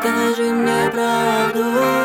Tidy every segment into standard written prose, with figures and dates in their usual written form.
Скажи мне правду,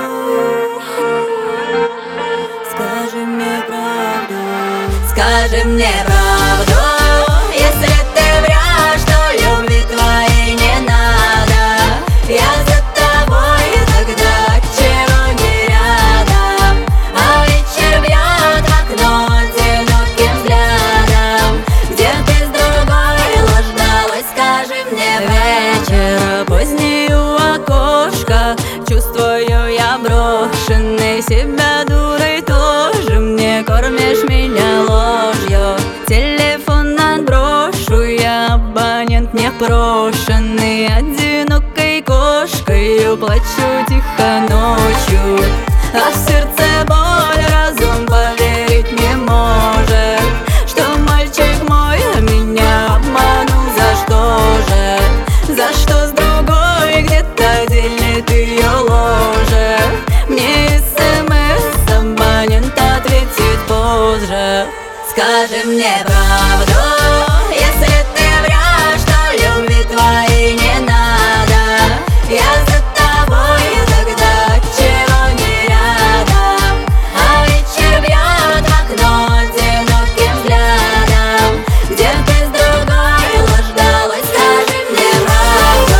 скажи мне правду, скажи мне правду. Если ты врешь, что любви твоей не надо, я за тобой, тогда чего не рядом. А вечер бьет в окно одиноким взглядом, где ты с другой лаждалась. Скажи мне вечер поздний у окошка, чувствую я брошенной, себя дурой тоже. Мне кормишь меня ложью, телефон отброшу, я абонент непрошенный. Одинокой кошкой плачу тихо ночью, а в сердце боль, разум поверить не может, что мальчик мой меня обманул. За что же, за что с другой где-то делит ее ложе? Мне СМС абонент ответит позже. Скажи мне правду, если ты врешь, что любви твоей не надо, я за тобой, тогда чего не рядом. А вечер бьет в окно одиноким взглядом, где ты с другой лаждалась. Скажи мне правду.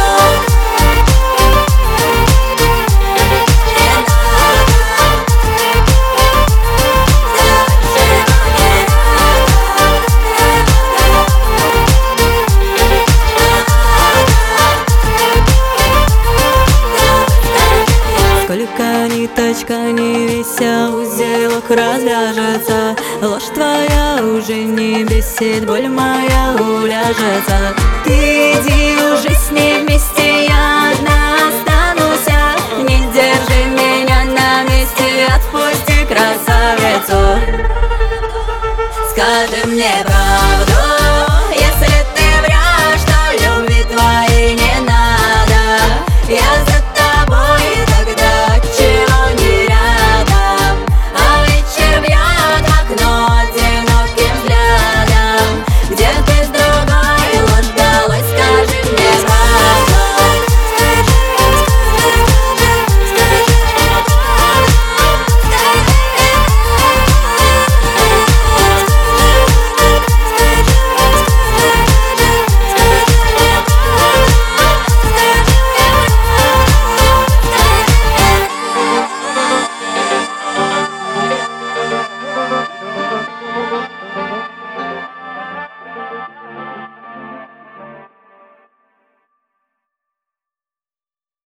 Сколько ниточка не вися, узелок развяжется. Ложь твоя уже не бесит, боль моя уляжется. Ты иди уже с ней вместе, я одна останусь. Не держи меня на месте, отпусти красавицу. Скажи мне правду.